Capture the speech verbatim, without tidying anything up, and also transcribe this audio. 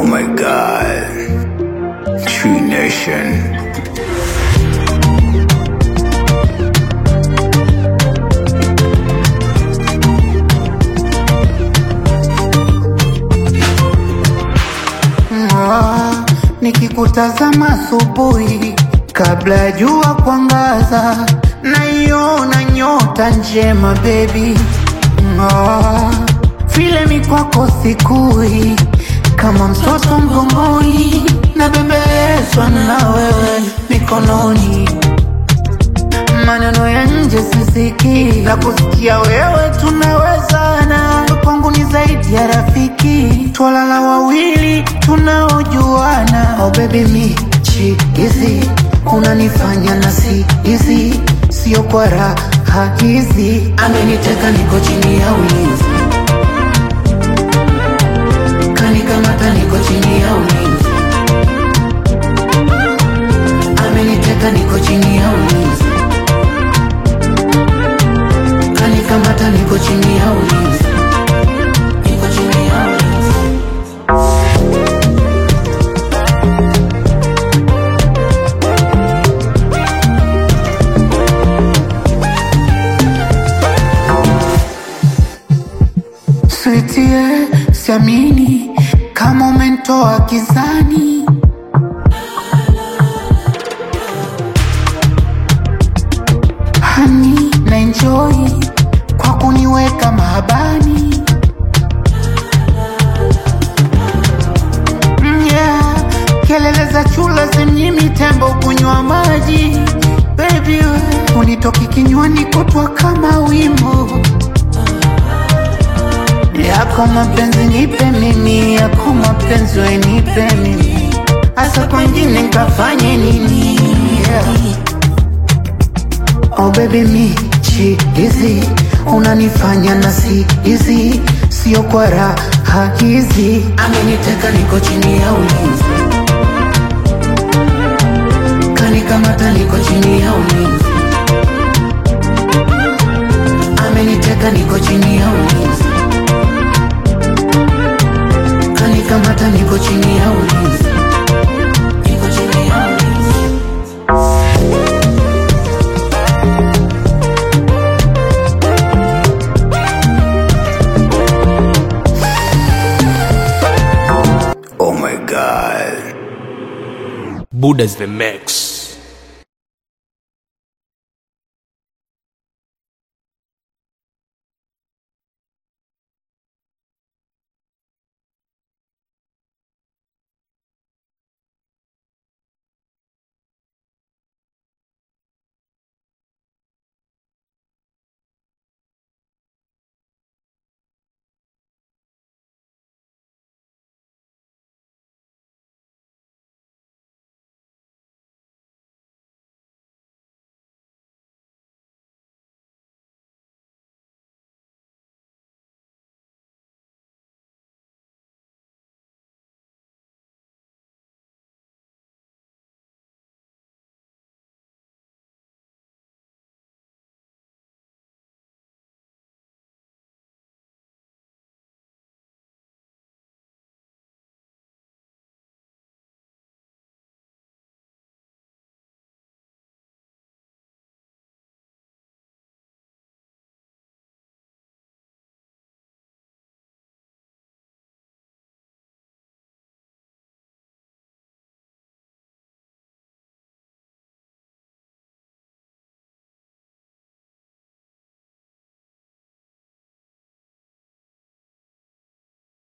my God, Tree Nation. Nikikutazama asubuhi kabla ya jua kuangaza, naiona nyota njema baby. Ah, vile mikwako sikui kama mtoto mgongoni, nabembelezwa na wewe mikononi. Maneno ya nje sisiki, na kusikia wewe tunawezana. Kwangu ni zaidi ya rafiki, twalala wawili tunaojuana. Oh baby mi chizi, unanifanya nasi hizi, sio kwa raha hizi. Ameniteka niko chini ya ulinzi, kanikamata niko chini ya ulinzi. Ameniteka niko chini ya ulinzi, kanikamata niko chini ya ulinzi. Niko chini ya ulinzi. Sweetie, siamini kama umenitoa gizani. Honey, na enjoy kwa kuniweka mahabani. Yeah, kelele za chula zenyimi tembo kunywa maji. Baby, unitoki kinywani kutwa kama wimbo. Yako mapenzi nipe mimi, yako mapenzi we nipe mimi. Asa kwengine nikafanye nini? Yeah. Oh baby mi chizi, unanifanya nasi hizi, sio kwa raha hizi. Ameniteka niko chini ya ulinzi, kanikamata niko chini ya ulinzi. Ameniteka niko chini ya ulinzi, kanikamata niko chini ya ulinzi. Niko chini ya ulinzi. Oh my God. Buddha's the mix.